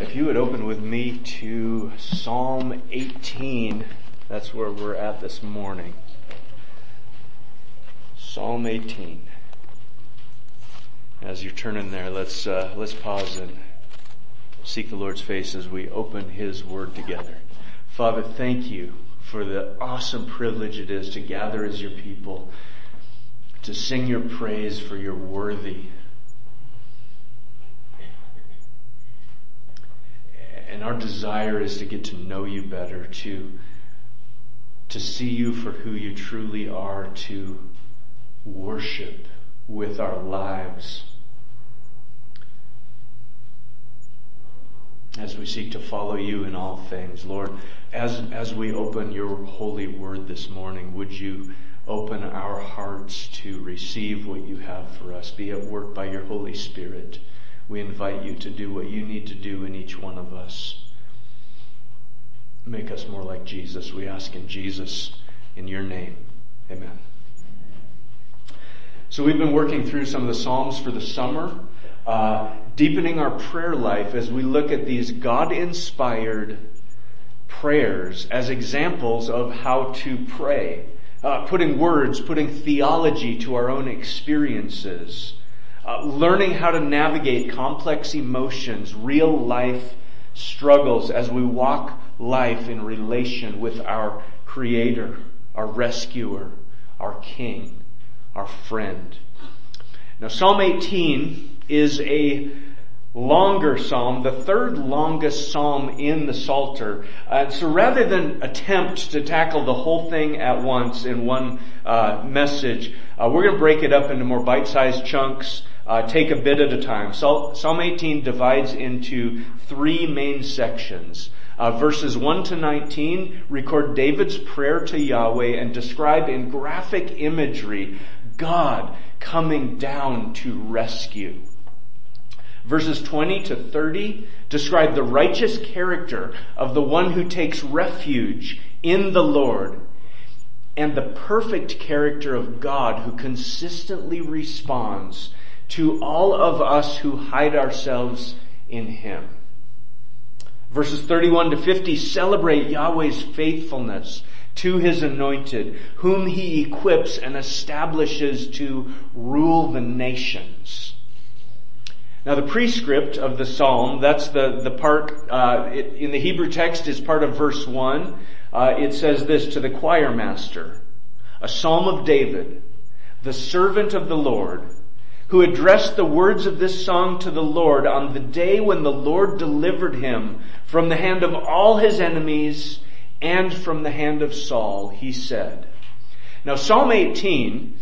If you would open with me to Psalm 18, that's where we're at this morning. Psalm 18. As you're turning there, let's pause and seek the Lord's face as we open His Word together. Father, thank you for the awesome privilege it is to gather as your people, to sing your praise, for you're worthy. And our desire is to get to know you better, to see you for who you truly are, to worship with our lives as we seek to follow you in all things. Lord, as we open your holy word this morning, would you open our hearts to receive what you have for us? Be at work by your Holy Spirit. We invite you to do what you need to do in each one of us. Make us more like Jesus. We ask in Jesus, in your name. Amen. So we've been working through some of the Psalms for the summer, deepening our prayer life as we look at these God-inspired prayers as examples of how to pray, putting words, putting theology to our own experiences, learning how to navigate complex emotions, real life struggles as we walk life in relation with our Creator, our Rescuer, our King, our friend. Now, Psalm 18 is a longer psalm, the third longest psalm in the Psalter. So rather than attempt to tackle the whole thing at once in one message, we're going to break it up into more bite-sized chunks. Take a bit at a time. Psalm 18 divides into three main sections. Verses 1 to 19 record David's prayer to Yahweh and describe in graphic imagery God coming down to rescue. Verses 20 to 30 describe the righteous character of the one who takes refuge in the Lord, and the perfect character of God who consistently responds to all of us who hide ourselves in Him. Verses 31 to 50 celebrate Yahweh's faithfulness to His anointed, whom He equips and establishes to rule the nations. Now the prescript of the psalm, that's the part, in the Hebrew text is part of verse 1. It says this: to the choir master, a psalm of David, the servant of the Lord, who addressed the words of this song to the Lord on the day when the Lord delivered him from the hand of all his enemies and from the hand of Saul, he said. Now Psalm 18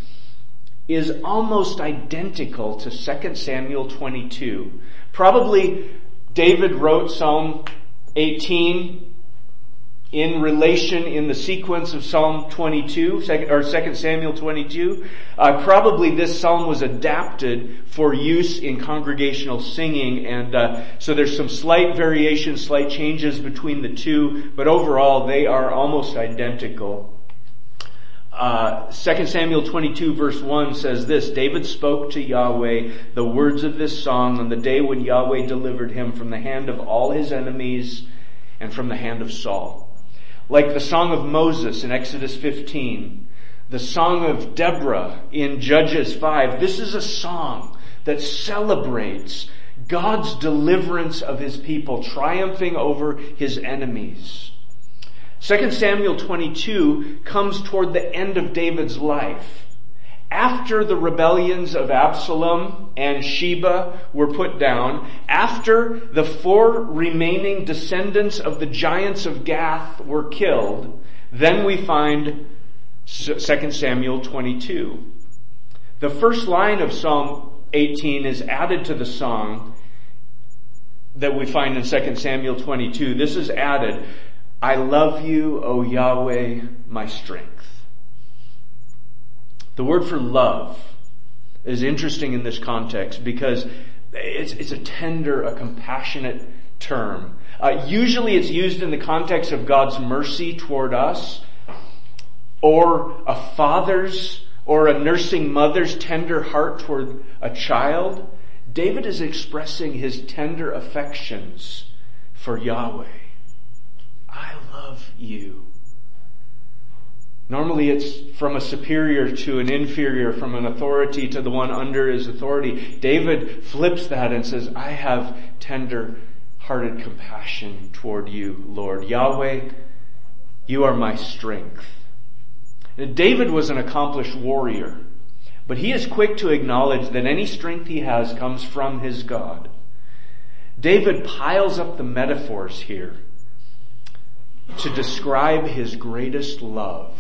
is almost identical to 2 Samuel 22. Probably David wrote Psalm 18 in relation in the sequence of Psalm 22, or 2 Samuel 22. Probably this psalm was adapted for use in congregational singing, and so there's some slight variations, slight changes between the two, but overall they are almost identical. 2 Samuel 22 verse 1 says this: David spoke to Yahweh the words of this song on the day when Yahweh delivered him from the hand of all his enemies and from the hand of Saul. Like the song of Moses in Exodus 15, the song of Deborah in Judges 5, this is a song that celebrates God's deliverance of His people, triumphing over His enemies. 2 Samuel 22 comes toward the end of David's life. After the rebellions of Absalom and Sheba were put down, after the 4 remaining descendants of the giants of Gath were killed, then we find 2 Samuel 22. The first line of Psalm 18 is added to the song that we find in 2 Samuel 22. This is added: I love you, O Yahweh, my strength. The word for love is interesting in this context because it's a tender, a compassionate term. Usually it's used in the context of God's mercy toward us, or a father's or a nursing mother's tender heart toward a child. David is expressing his tender affections for Yahweh. I love you. Normally it's from a superior to an inferior, from an authority to the one under his authority. David flips that and says, I have tender-hearted compassion toward you, Lord. Yahweh, you are my strength. And David was an accomplished warrior, but he is quick to acknowledge that any strength he has comes from his God. David piles up the metaphors here to describe his greatest love.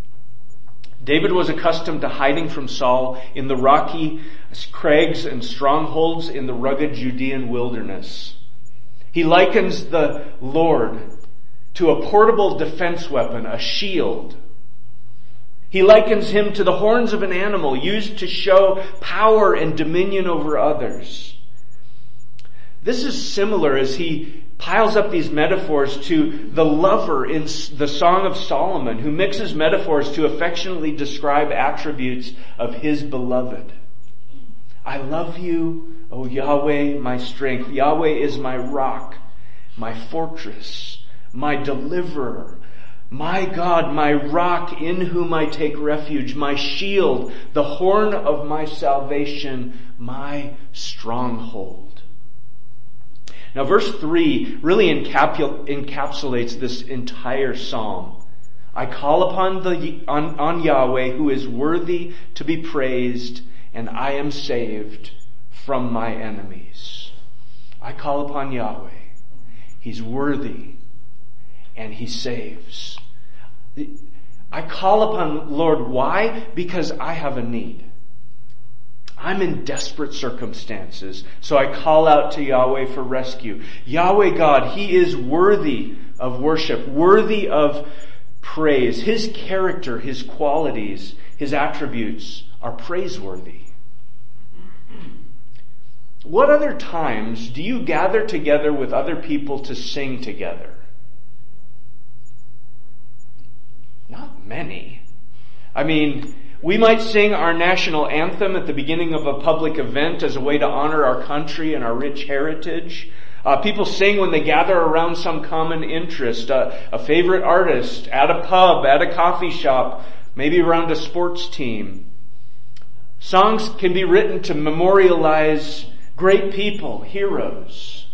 David was accustomed to hiding from Saul in the rocky crags and strongholds in the rugged Judean wilderness. He likens the Lord to a portable defense weapon, a shield. He likens him to the horns of an animal used to show power and dominion over others. This is similar as he piles up these metaphors to the lover in the Song of Solomon, who mixes metaphors to affectionately describe attributes of his beloved. I love you, O Yahweh, my strength. Yahweh is my rock, my fortress, my deliverer, my God, my rock in whom I take refuge, my shield, the horn of my salvation, my stronghold. Now verse 3 really encapsulates this entire psalm. I call on Yahweh who is worthy to be praised, and I am saved from my enemies. I call upon Yahweh. He's worthy and he saves. I call upon Lord. Why? Because I have a need. I'm in desperate circumstances, so I call out to Yahweh for rescue. Yahweh God, He is worthy of worship, worthy of praise. His character, His qualities, His attributes are praiseworthy. What other times do you gather together with other people to sing together? Not many. I mean, we might sing our national anthem at the beginning of a public event as a way to honor our country and our rich heritage. People sing when they gather around some common interest, a favorite artist, at a pub, at a coffee shop, maybe around a sports team. Songs can be written to memorialize great people, heroes.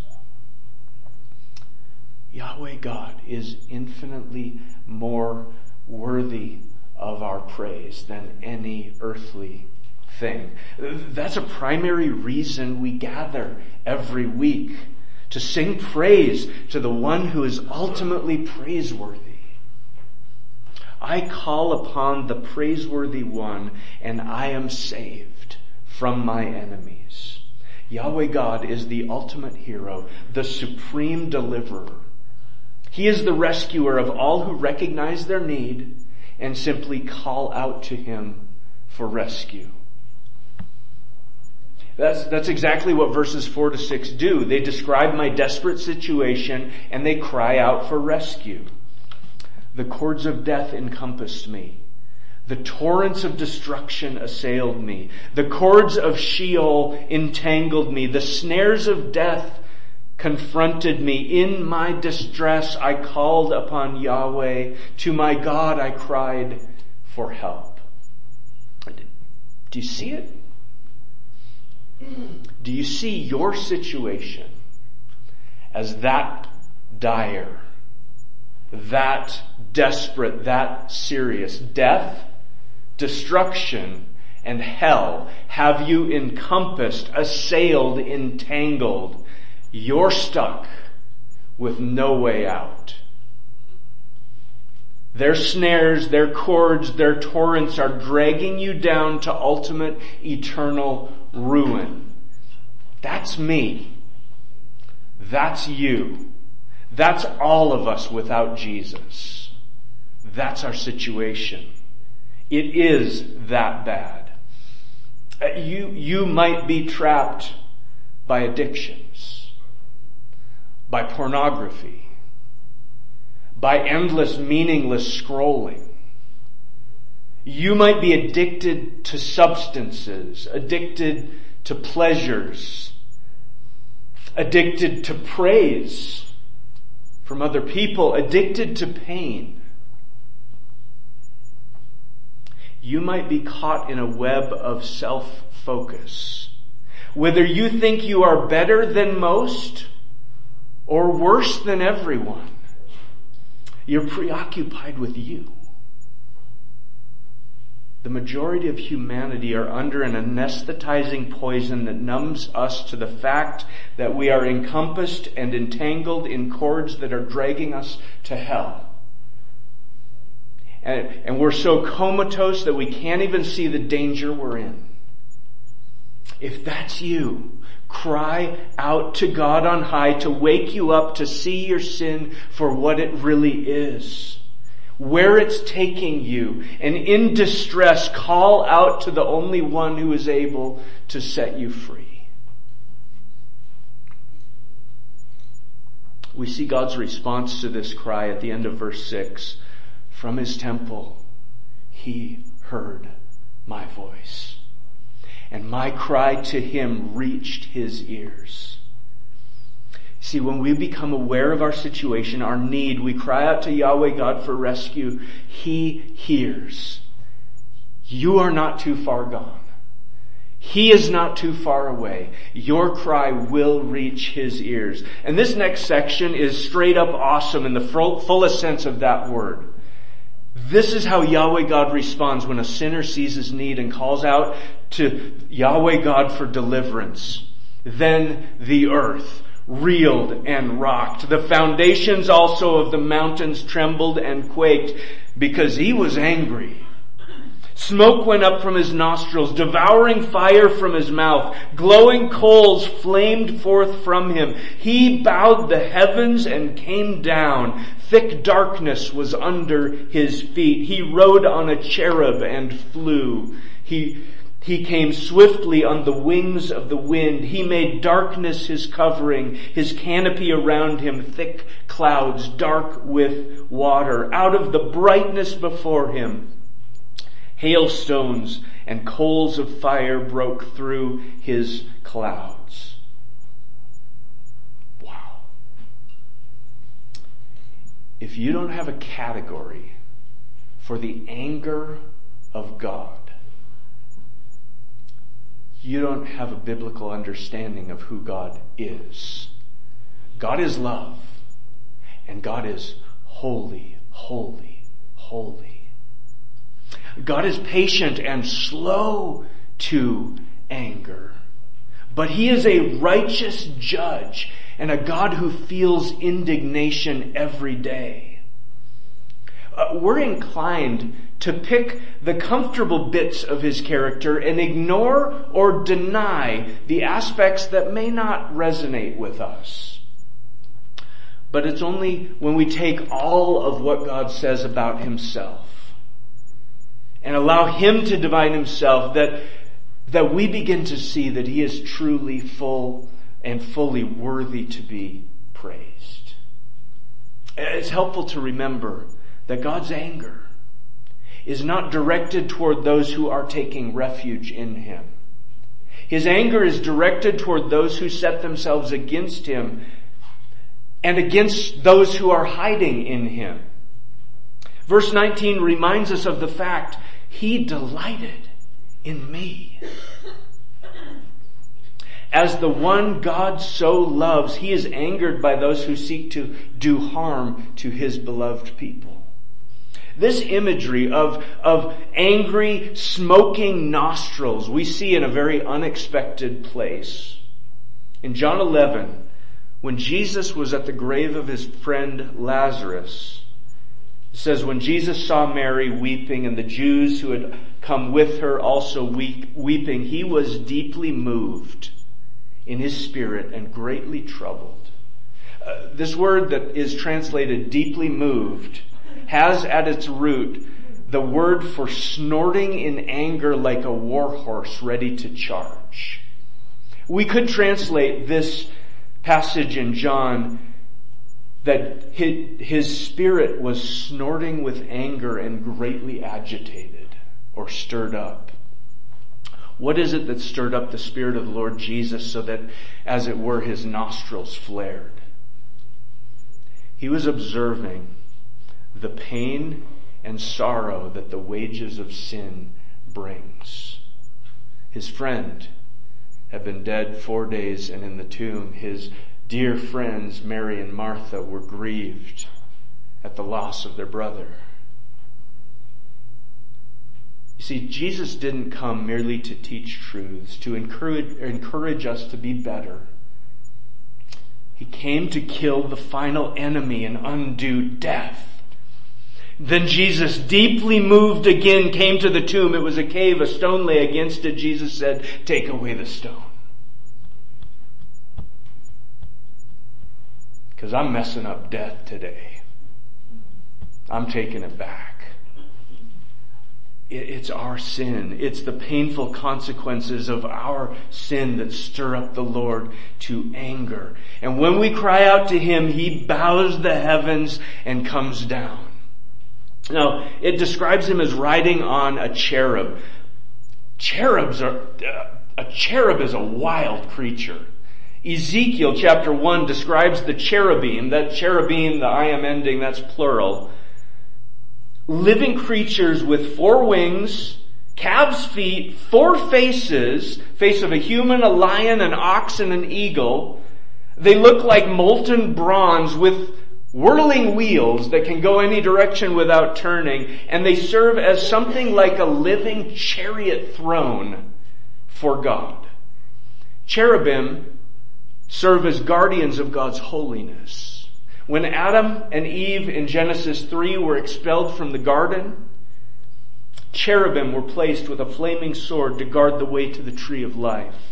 Yahweh God is infinitely more worthy of our praise than any earthly thing. That's a primary reason we gather every week, to sing praise to the one who is ultimately praiseworthy. I call upon the praiseworthy one, and I am saved from my enemies. Yahweh God is the ultimate hero, the supreme deliverer. He is the rescuer of all who recognize their need and simply call out to Him for rescue. That's exactly what verses 4 to 6 do. They describe my desperate situation and they cry out for rescue. The cords of death encompassed me. The torrents of destruction assailed me. The cords of Sheol entangled me. The snares of death confronted me. In my distress, I called upon Yahweh. To my God, I cried for help. Do you see it? Do you see your situation as that dire, that desperate, that serious? Death, destruction, and hell have you encompassed, assailed, entangled. You're stuck with no way out. Their snares, their cords, their torrents are dragging you down to ultimate eternal ruin. That's me. That's you. That's all of us without Jesus. That's our situation. It is that bad. You might be trapped by addictions, by pornography, by endless, meaningless scrolling. You might be addicted to substances, addicted to pleasures, addicted to praise, from other people, addicted to pain. You might be caught in a web of self-focus. Whether you think you are better than most or worse than everyone, you're preoccupied with you. The majority of humanity are under an anesthetizing poison that numbs us to the fact that we are encompassed and entangled in cords that are dragging us to hell. And we're so comatose that we can't even see the danger we're in. If that's you, cry out to God on high to wake you up to see your sin for what it really is, where it's taking you, and in distress, call out to the only one who is able to set you free. We see God's response to this cry at the end of verse 6. From his temple, he heard my voice, and my cry to him reached his ears. See, when we become aware of our situation, our need, we cry out to Yahweh God for rescue. He hears. You are not too far gone. He is not too far away. Your cry will reach his ears. And this next section is straight up awesome in the fullest sense of that word. This is how Yahweh God responds when a sinner sees his need and calls out to Yahweh God for deliverance. Then the earth reeled and rocked. The foundations also of the mountains trembled and quaked because he was angry. Smoke went up from his nostrils, devouring fire from his mouth. Glowing coals flamed forth from him. He bowed the heavens and came down. Thick darkness was under his feet. He rode on a cherub and flew. He came swiftly on the wings of the wind. He made darkness his covering, his canopy around him, thick clouds, dark with water. Out of the brightness before him, hailstones and coals of fire broke through his clouds. Wow. If you don't have a category for the anger of God, you don't have a biblical understanding of who God is. God is love, and God is holy, holy, holy. God is patient and slow to anger, but he is a righteous judge and a God who feels indignation every day. We're inclined to pick the comfortable bits of his character and ignore or deny the aspects that may not resonate with us. But it's only when we take all of what God says about himself and allow him to divine himself that we begin to see that he is truly full and fully worthy to be praised. It's helpful to remember that God's anger is not directed toward those who are taking refuge in him. His anger is directed toward those who set themselves against him and against those who are hiding in him. Verse 19 reminds us of the fact, he delighted in me. As the one God so loves, he is angered by those who seek to do harm to his beloved people. This imagery of angry, smoking nostrils we see in a very unexpected place. In John 11, when Jesus was at the grave of his friend Lazarus, it says, when Jesus saw Mary weeping and the Jews who had come with her also weeping, he was deeply moved in his spirit and greatly troubled. This word that is translated deeply moved has at its root the word for snorting in anger like a war horse ready to charge. We could translate this passage in John that his spirit was snorting with anger and greatly agitated or stirred up. What is it that stirred up the Spirit of the Lord Jesus so that, as it were, his nostrils flared? He was observing the pain and sorrow that the wages of sin brings. His friend had been dead 4 days and in the tomb. His dear friends, Mary and Martha, were grieved at the loss of their brother. You see, Jesus didn't come merely to teach truths, to encourage us to be better. He came to kill the final enemy and undo death. Then Jesus, deeply moved again, came to the tomb. It was a cave, a stone lay against it. Jesus said, "Take away the stone." Because I'm messing up death today. I'm taking it back. It's our sin. It's the painful consequences of our sin that stir up the Lord to anger. And when we cry out to Him, He bows the heavens and comes down. Now, it describes Him as riding on a cherub. A cherub is a wild creature. Ezekiel chapter 1 describes the cherubim. That cherubim, the I am ending, that's plural. Living creatures with 4 wings, calves' feet, 4 faces, face of a human, a lion, an ox, and an eagle. They look like molten bronze with whirling wheels that can go any direction without turning, and they serve as something like a living chariot throne for God. Cherubim serve as guardians of God's holiness. When Adam and Eve in Genesis 3 were expelled from the garden, cherubim were placed with a flaming sword to guard the way to the tree of life.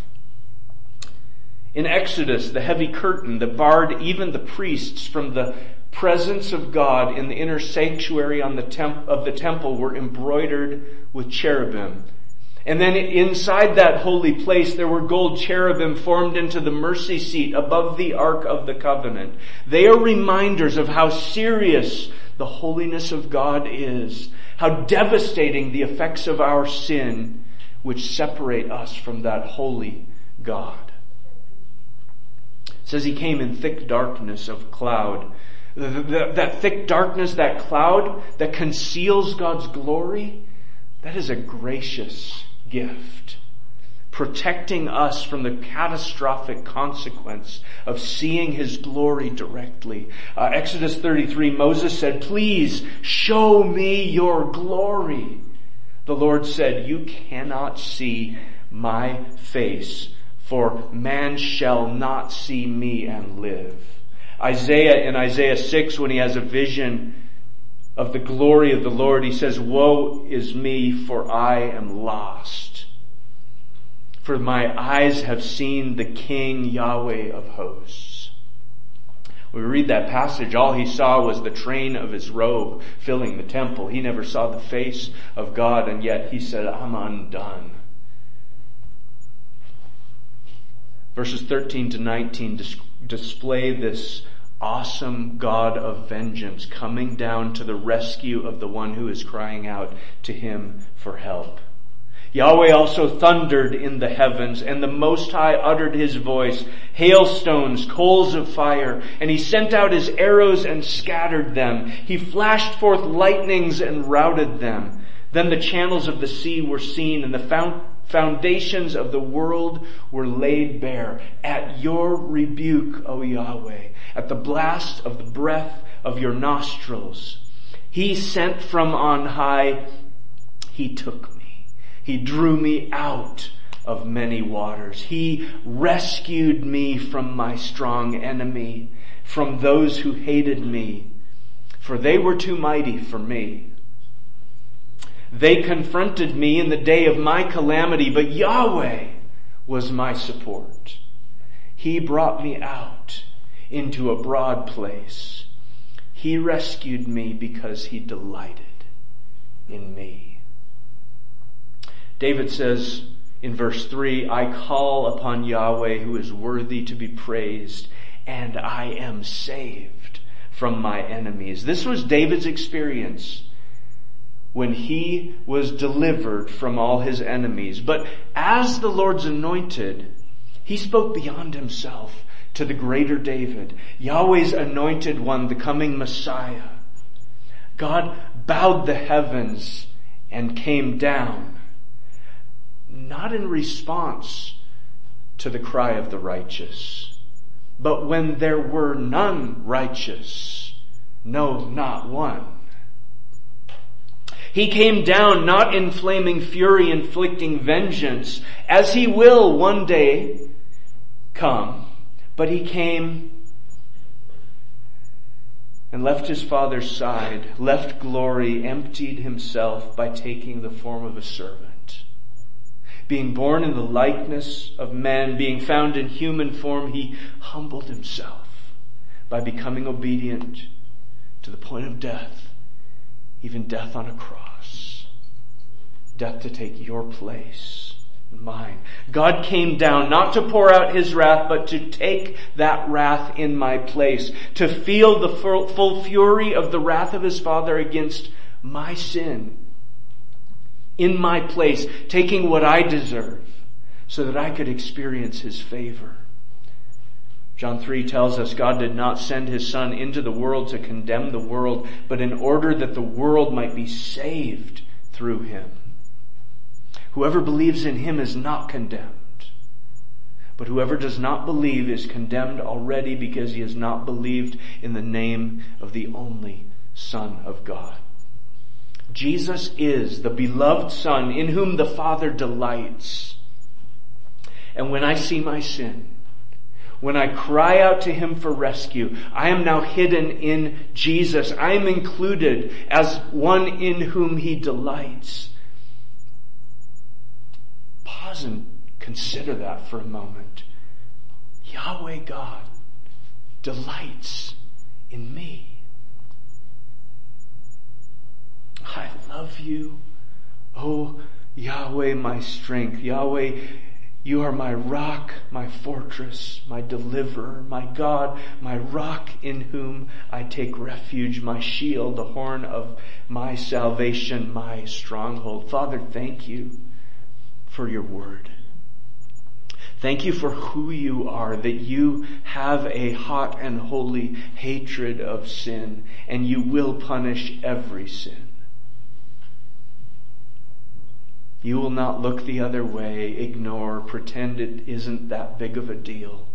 In Exodus, the heavy curtain that barred even the priests from the presence of God in the inner sanctuary of the temple were embroidered with cherubim. And then inside that holy place, there were gold cherubim formed into the mercy seat above the Ark of the Covenant. They are reminders of how serious the holiness of God is, how devastating the effects of our sin, which separate us from that holy God. It says He came in thick darkness of cloud. That thick darkness, that cloud that conceals God's glory, that is a gracious gift, protecting us from the catastrophic consequence of seeing His glory directly. Exodus 33, Moses said, "Please show me your glory." The Lord said, "You cannot see my face, for man shall not see me and live." In Isaiah 6, when he has a vision of the glory of the Lord, he says, "Woe is me, for I am lost. For my eyes have seen the King, Yahweh of hosts." When we read that passage, all he saw was the train of his robe filling the temple. He never saw the face of God, and yet he said, "I'm undone." Verses 13 to 19 display this awesome God of vengeance coming down to the rescue of the one who is crying out to Him for help. Yahweh also thundered in the heavens, and the Most High uttered His voice, hailstones, coals of fire, and He sent out His arrows and scattered them. He flashed forth lightnings and routed them. Then the channels of the sea were seen, and the foundations of the world were laid bare. At your rebuke, O Yahweh, at the blast of the breath of your nostrils, He sent from on high. He took me. He drew me out of many waters. He rescued me from my strong enemy, from those who hated me, for they were too mighty for me. They confronted me in the day of my calamity, but Yahweh was my support. He brought me out into a broad place. He rescued me because He delighted in me. David says in verse 3, "I call upon Yahweh who is worthy to be praised, and I am saved from my enemies." This was David's experience when he was delivered from all his enemies. But as the Lord's anointed, he spoke beyond himself to the greater David, Yahweh's anointed one, the coming Messiah. God bowed the heavens and came down, not in response to the cry of the righteous, but when there were none righteous, no, not one. He came down not in flaming fury inflicting vengeance, as he will one day come, but he came and left his Father's side, left glory, emptied himself by taking the form of a servant. Being born in the likeness of men, being found in human form, he humbled himself by becoming obedient to the point of death, even death on a cross. Death to take your place and mine. God came down not to pour out his wrath, but to take that wrath in my place, to feel the full fury of the wrath of his Father against my sin in my place, taking what I deserve so that I could experience his favor. John 3 tells us God did not send his Son into the world to condemn the world, but in order that the world might be saved through him. Whoever believes in him is not condemned, but whoever does not believe is condemned already because he has not believed in the name of the only Son of God. Jesus is the beloved Son in whom the Father delights. And when I see my sin, when I cry out to him for rescue, I am now hidden in Jesus. I am included as one in whom he delights. Pause and consider that for a moment. Yahweh God delights in me. I love you, oh Yahweh, my strength. Yahweh, you are my rock, my fortress, my deliverer, my God, my rock in whom I take refuge, my shield, the horn of my salvation, my stronghold. Father, thank you for your word. Thank you for who you are, that you have a hot and holy hatred of sin, and you will punish every sin. You will not look the other way, ignore, pretend it isn't that big of a deal.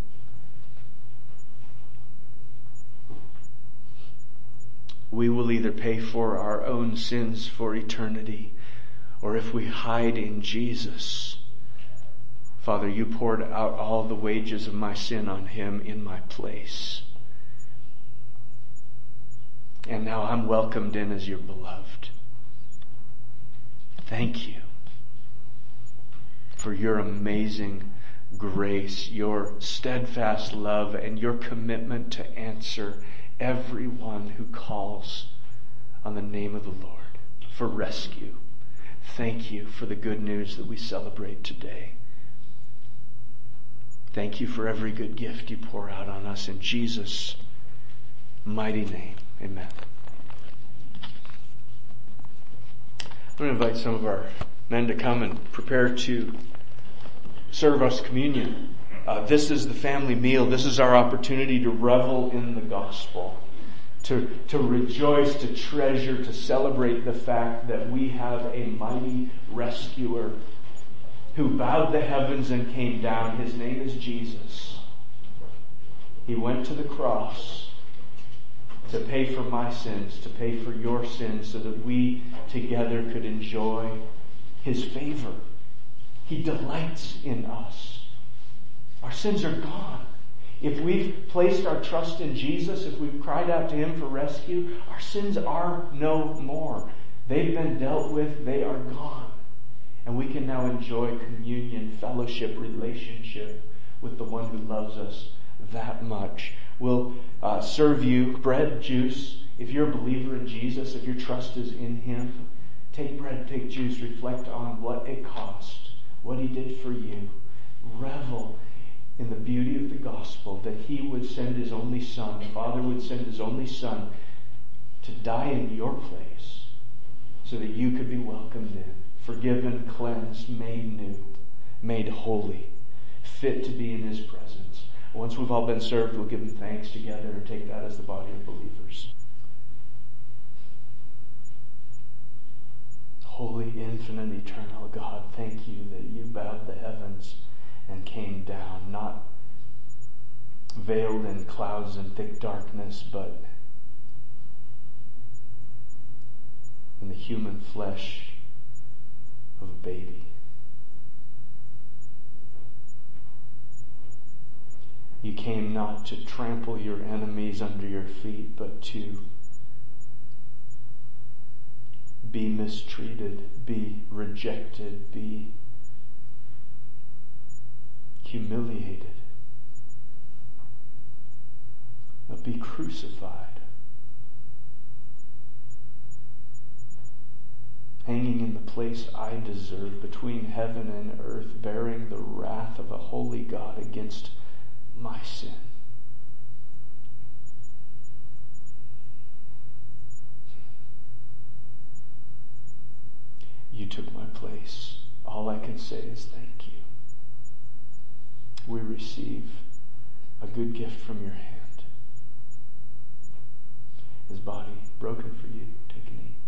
We will either pay for our own sins for eternity, or if we hide in Jesus, Father, you poured out all the wages of my sin on him in my place. And now I'm welcomed in as your beloved. Thank you for your amazing grace, your steadfast love, and your commitment to answer everyone who calls on the name of the Lord for rescue. Thank you for the good news that we celebrate today. Thank you for every good gift you pour out on us in Jesus' mighty name. Amen. I'm going to invite some of our men to come and prepare to serve us communion. This is the family meal. This is our opportunity to revel in the gospel, to rejoice, to treasure, to celebrate the fact that we have a mighty rescuer who bowed the heavens and came down. His name is Jesus. He went to the cross to pay for my sins, to pay for your sins, so that we together could enjoy his favor. He delights in us. Our sins are gone. If we've placed our trust in Jesus, if we've cried out to him for rescue, our sins are no more. They've been dealt with. They are gone. And we can now enjoy communion, fellowship, relationship with the one who loves us that much. We'll serve you bread, juice. If you're a believer in Jesus, if your trust is in him, take bread, take juice, reflect on what it cost, what he did for you. Revel in the beauty of the gospel, that he would send his only son, the Father would send his only son to die in your place so that you could be welcomed in, forgiven, cleansed, made new, made holy, fit to be in his presence. Once we've all been served, we'll give him thanks together and take that as the body of believers. Holy, infinite, eternal God, thank you that you bowed the heavens and came down, not veiled in clouds and thick darkness, but in the human flesh of a baby. You came not to trample your enemies under your feet, but to be mistreated, be rejected, be humiliated, but be crucified, hanging in the place I deserve between heaven and earth, bearing the wrath of a holy God against my sin. You took my place. All I can say is thank you. We receive a good gift from your hand. His body broken for you. Take and eat.